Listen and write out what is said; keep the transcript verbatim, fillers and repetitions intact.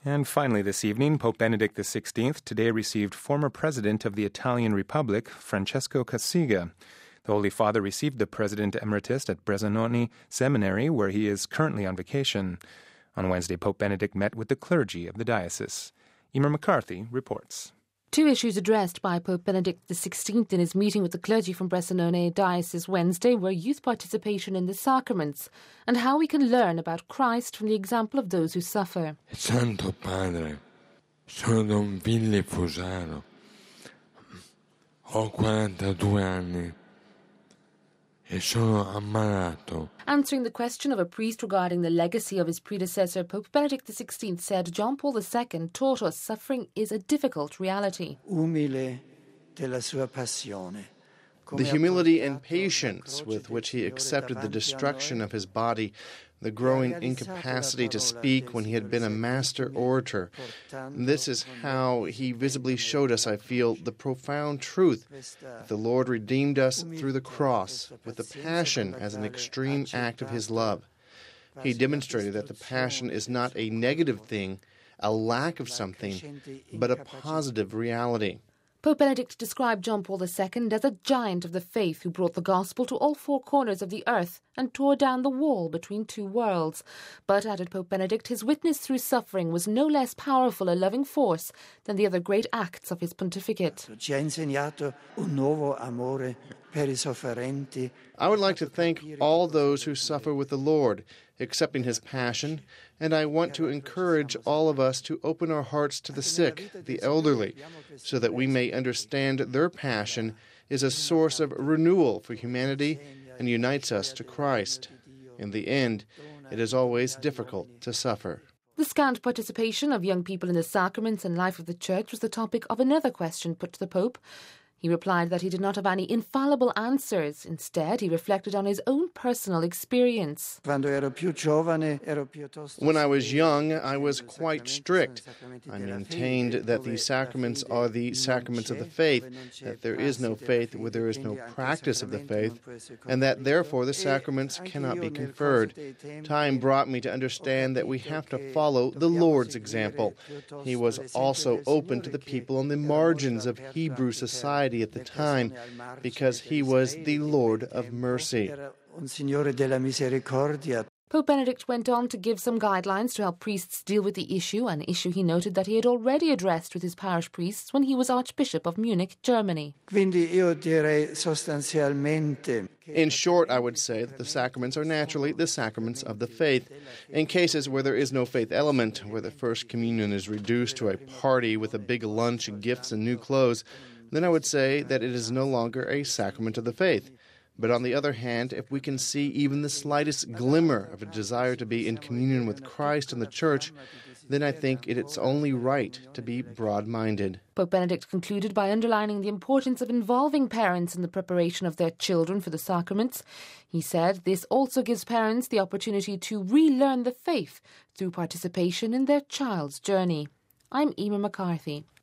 And finally this evening, Pope Benedict the sixteenth today received former President of the Italian Republic, Francesco Cossiga. The Holy Father received the President Emeritus at Bresanoni Seminary, where he is currently on vacation. On Wednesday, Pope Benedict met with the clergy of the diocese. Emer McCarthy reports. Two issues addressed by Pope Benedict the sixteenth in his meeting with the clergy from Bresanone Diocese Wednesday were youth participation in the sacraments and how we can learn about Christ from the example of those who suffer. Santo Padre, sono Don Ville Fusaro. Ho quarantadue anni. E sono ammalato. Answering the question of a priest regarding the legacy of his predecessor, Pope Benedict the sixteenth said John Paul the Second taught us suffering is a difficult reality. Umile della sua passione. The humility and patience with which he accepted the destruction of his body, the growing incapacity to speak when he had been a master orator. This is how he visibly showed us, I feel, the profound truth that the Lord redeemed us through the cross with the passion as an extreme act of his love. He demonstrated that the passion is not a negative thing, a lack of something, but a positive reality. Pope Benedict described John Paul the Second as a giant of the faith who brought the gospel to all four corners of the earth and tore down the wall between two worlds. But, added Pope Benedict, his witness through suffering was no less powerful a loving force than the other great acts of his pontificate. I would like to thank all those who suffer with the Lord, accepting his passion, and I want to encourage all of us to open our hearts to the sick, the elderly, so that we may understand their passion is a source of renewal for humanity and unites us to Christ. In the end, it is always difficult to suffer. The scant participation of young people in the sacraments and life of the Church was the topic of another question put to the Pope. He replied that he did not have any infallible answers. Instead, he reflected on his own personal experience. When I was young, I was quite strict. I maintained that the sacraments are the sacraments of the faith, that there is no faith where there is no practice of the faith, and that therefore the sacraments cannot be conferred. Time brought me to understand that we have to follow the Lord's example. He was also open to the people on the margins of Hebrew society at the time, because he was the Lord of mercy. Pope Benedict went on to give some guidelines to help priests deal with the issue, an issue he noted that he had already addressed with his parish priests when he was Archbishop of Munich, Germany. In short, I would say that the sacraments are naturally the sacraments of the faith. In cases where there is no faith element, where the First Communion is reduced to a party with a big lunch, gifts, and new clothes, then I would say that it is no longer a sacrament of the faith. But on the other hand, if we can see even the slightest glimmer of a desire to be in communion with Christ and the Church, then I think it is only right to be broad-minded. Pope Benedict concluded by underlining the importance of involving parents in the preparation of their children for the sacraments. He said this also gives parents the opportunity to relearn the faith through participation in their child's journey. I'm Emer McCarthy.